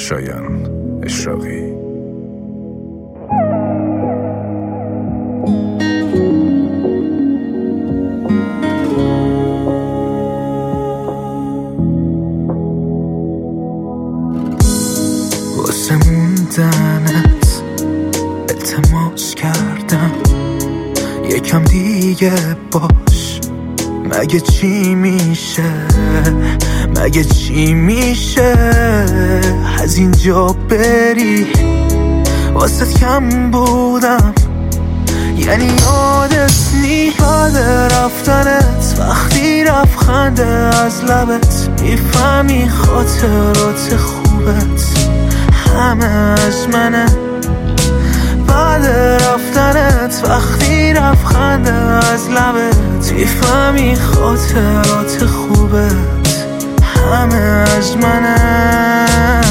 شایان اشراقی. واسه موندنت التماس کردم یکم دیگه باش، مگه چی میشه، مگه چی میشه از اینجا بری؟ واسه کم بودم یعنی یادت یاد رفتنت وقتی رفت از لبت، میفهمی خاطرات خوبت همه از منه. بعد رفتنت وقتی رفت از لبت، میفهمی خاطرات خوبت همه از منه.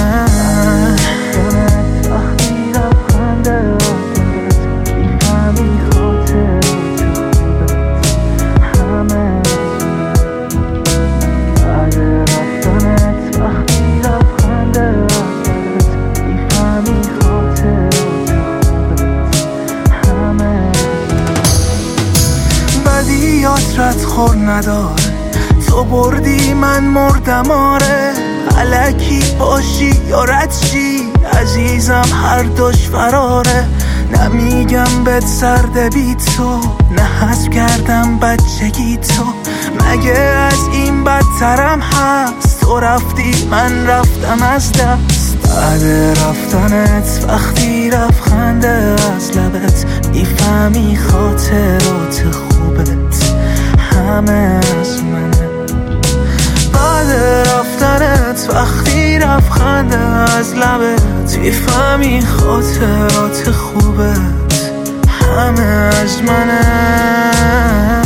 رد خور نداره، تو بردی من مردم، آره الکی باشی یا رد شی عزیزم هر دوش فراره. نمیگم بهت سرده بی تو، نه حذف کردم بچگی تو، مگه از این بدترم هست؟ تو رفتی من رفتم از دست. بعد رفتنت وقتی رفت خنده از لبت، میفهمی خاطرات خوبت همه از منه. بعد رفتنت وقتی رفت خنده از لبت، میفهمی خاطرات خوبت همه از منه.